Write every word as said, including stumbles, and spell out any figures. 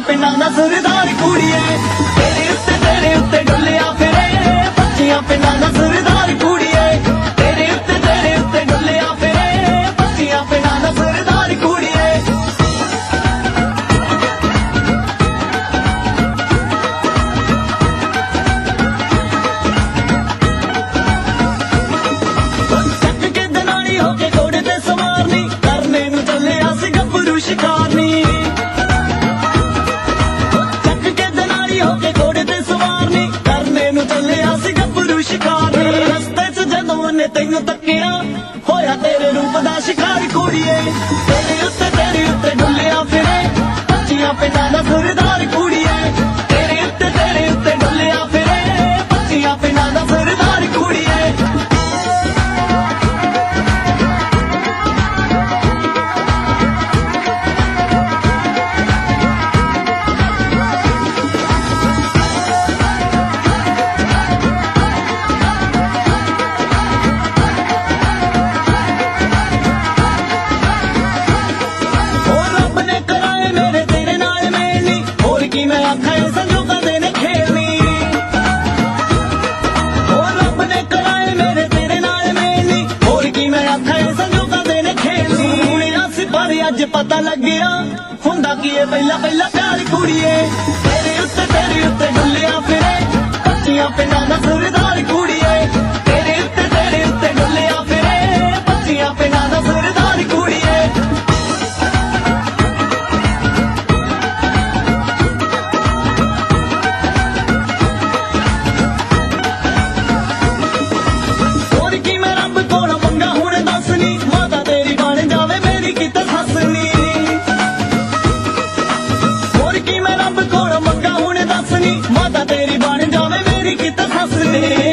ਪਿੰਡਾਂ ਦਾ ਸਰਦਾਰ ਕੁੜੀਏ ਤੇਰੇ ਉੱਤੇ ਤੇਰੇ ਉੱਤੇ ਡੁੱਲਿਆ ਫਿਰੇ ਪੱਚੀਆਂ ਪਿੰਡਾਂ ਦਾ ਸਰਦਾਰ ਕੁੜੀਏ ਤੇਰੇ ਉੱਤੇ ਤੇਰੇ ਉੱਤੇ ਡੁੱਲਿਆ ਫਿਰੇ ਪੱਚੀਆਂ ਪਿੰਡਾਂ ਦਾ ਸਰਦਾਰ ਕੁੜੀਏ ਚੱਕ ਕੇ ਦਨਾਲੀ ਹੋ ਕੇ ਘੋੜੇ ਤੇ ਸਵਾਰਨੀ ਕਰਨੇ ਨੂੰ ਚੱਲਿਆ ਸੀ ਗੱਭਰੂ ਸ਼ਿਕਾਰਨੀ ਚੱਕ ਕੇ ਦਨਾਲੀ ਹੋ ਕੇ ਘੋੜੇ ਤੇ ਸਵਾਰਨੀ ਕਰਨੇ ਨੂੰ ਚੱਲਿਆ ਸੀ ਗੱਭਰੂ ਸ਼ਿਕਾਰਨੀ ਰਸਤੇ 'ਚ ਜਦੋਂ ਉਹਨੇ ਤੈਨੂੰ ਤੱਕਿਆ ਹੋਇਆ ਤੇਰੇ ਰੂਪ ਦਾ ਸ਼ਿਕਾਰ ਕੁੜੀਏ ਤੇਰੇ ਉੱਤੇ ਤੇਰੇ ਉੱਤੇ ਡੁੱਲਿਆ ਫਿਰੇ ਪੱਚੀਆਂ ਪਿੰਡਾਂ ਦਾ ਸਰਦਾਰ ਕੁੜੀਏ ਤੇਰੇ ਉੱਤੇ ਤੇਰੇ ਉੱਤੇ ਡੁੱਲਿਆ ਫਿਰੇ ਪੱਚੀਆਂ ਪਿੰਡਾਂ ਦਾ ਸਰਦਾਰ ਕੁੜੀਏ मैं आखा संजोगा देने खेलनी और रब ने कराए मेरे तेरे नाल मेलनी और की मैं आखा संजोगा देने खेलनी हुणिया सी पर अज पता लग गया हुंदा की है पहला पहला प्यार कुड़िए तेरे उत्ते तेरे उत्ते डुल्लिया फिरे पच्चियां पिंडां दा सरदार कुड़िए तेरे उत्ते तेरे उत्ते डुल्लिया फिरे पच्चियां पिंडां दा सरदार कुड़िए माता तेरी बन जावे मेरी कित हसनी